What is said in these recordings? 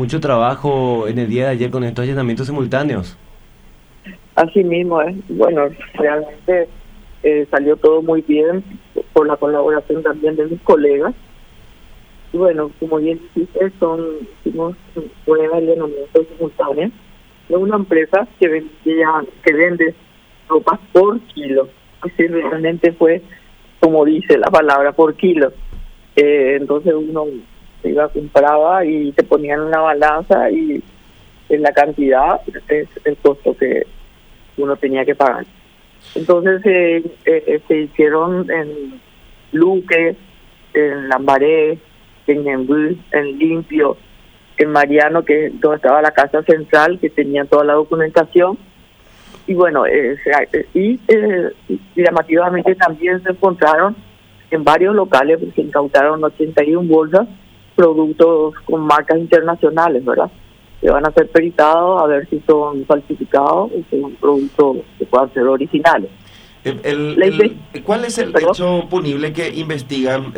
mucho trabajo en el día de ayer con estos allanamientos simultáneos. Así mismo es. Bueno, realmente salió todo muy bien por la colaboración también de mis colegas. Y bueno, como bien dijiste, hicimos pruebas de allanamiento simultáneo de una empresa que vende ropas por kilo. Así realmente fue, como dice la palabra, por kilo. Entonces uno iba, compraba y se ponía en una balanza y en la cantidad es el costo que uno tenía que pagar. Entonces se hicieron en Luque, en Lambaré, en Ñemby, en Limpio, en Mariano, que es donde estaba la casa central, que tenía toda la documentación. Y bueno, llamativamente también se encontraron en varios locales, porque se incautaron 81 bolsas, productos con marcas internacionales, ¿verdad? Que van a ser peritados a ver si son falsificados o son productos que puedan ser originales. ¿Cuál es el hecho punible que investigan?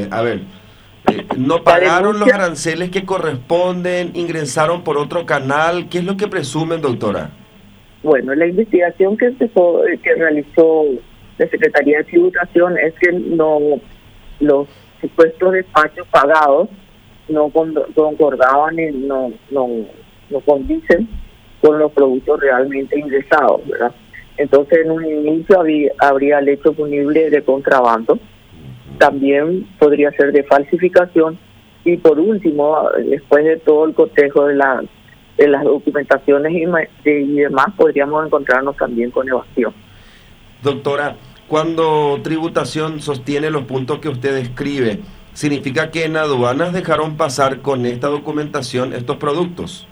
¿No pagaron los aranceles que corresponden? ¿Ingresaron por otro canal? ¿Qué es lo que presumen, doctora? Bueno, la investigación que realizó la Secretaría de Tributación es que los supuestos despachos pagados no concordaban y no condicen con los productos realmente ingresados, ¿verdad? Entonces, en un inicio habría el hecho punible de contrabando, también podría ser de falsificación, y por último, después de todo el cotejo de las documentaciones y demás, podríamos encontrarnos también con evasión. Doctora, cuando Tributación sostiene los puntos que usted describe, ¿significa que en aduanas dejaron pasar con esta documentación estos productos?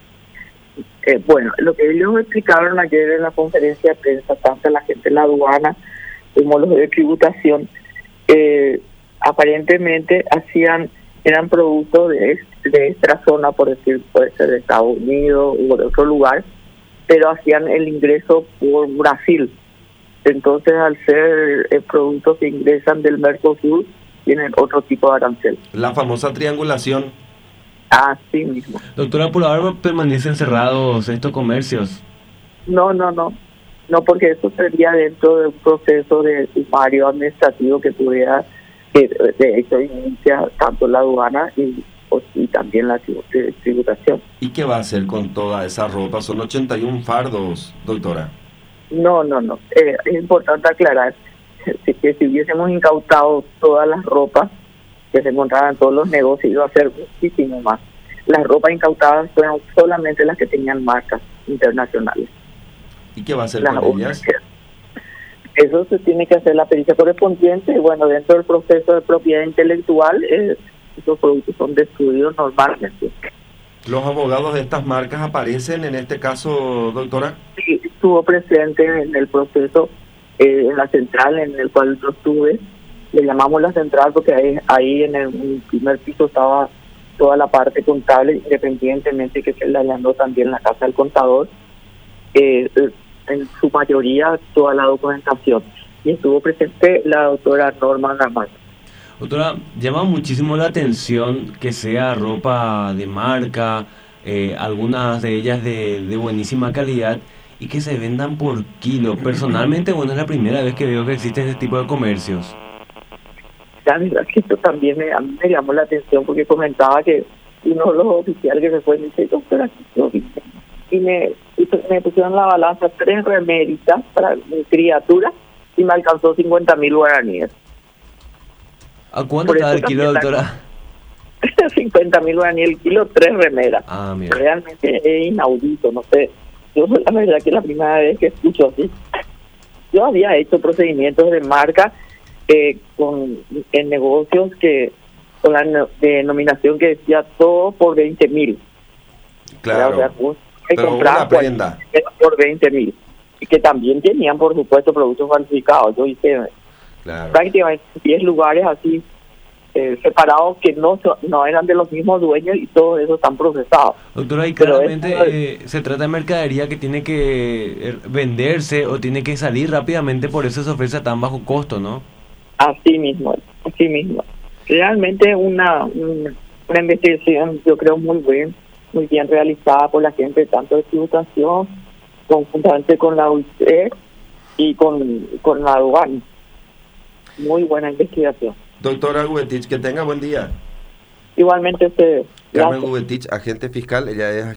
Bueno, lo que ellos explicaron ayer en la conferencia de prensa, tanto la gente de la aduana como los de Tributación, aparentemente eran productos de esta zona, por decir, puede ser de Estados Unidos o de otro lugar, pero hacían el ingreso por Brasil. Entonces, al ser productos que ingresan del Mercosur, tienen otro tipo de arancel. La famosa triangulación. Así mismo. Doctora, ¿por ahora permanecen cerrados estos comercios? No, porque eso sería dentro de un proceso de sumario administrativo que de hecho inicia tanto la aduana y también la tributación. ¿Y qué va a hacer con toda esa ropa? Son 81 fardos, doctora. No. Es importante aclarar que si hubiésemos incautado todas las ropas que se encontraban en todos los negocios, iba a ser muchísimo más. Las ropas incautadas fueron solamente las que tenían marcas internacionales. ¿Y qué va a hacer con ellas? Eso se tiene que hacer la pericia correspondiente. Bueno, dentro del proceso de propiedad intelectual, esos productos son destruidos normalmente. ¿Los abogados de estas marcas aparecen en este caso, doctora? Sí, estuvo presente en el proceso, en la central en el cual yo estuve. Le llamamos la central porque ahí en el primer piso estaba toda la parte contable, independientemente que se le allanó también la casa del contador. En su mayoría toda la documentación. Y estuvo presente la doctora Norma Gamal. Doctora, llama muchísimo la atención que sea ropa de marca, algunas de ellas de buenísima calidad, y que se vendan por kilo. Personalmente, bueno, es la primera vez que veo que existe este tipo de comercios. La verdad es que esto también a mí me llamó la atención, porque comentaba que uno de los oficiales que se fue me dice, doctora, y me pusieron en la balanza 3 remeritas para mi criatura y me alcanzó 50.000 guaraníes. ¿A cuánto está el kilo, doctora? 50.000 guaraníes el kilo, 3 remeras. Mira. Realmente es inaudito, no sé. Yo la verdad que es la primera vez que escucho así. Yo había hecho procedimientos de marca en negocios con la denominación que decía todo por 20.000. Claro. Pero una prenda por 20.000, y que también tenían, por supuesto, productos falsificados. Yo hice prácticamente 10 lugares así separados que no eran de los mismos dueños, y todos esos están procesados. Doctora, y claramente se trata de mercadería que tiene que venderse o tiene que salir rápidamente, por eso se ofrece a tan bajo costo, ¿no? Así mismo. Realmente una investigación, yo creo, muy muy bien realizada por la gente tanto de tributación, conjuntamente con la UIC y con la aduana. Muy buena investigación. Doctora Gubetich, que tenga buen día. Igualmente usted. Carmen Gubetich, agente fiscal, ella es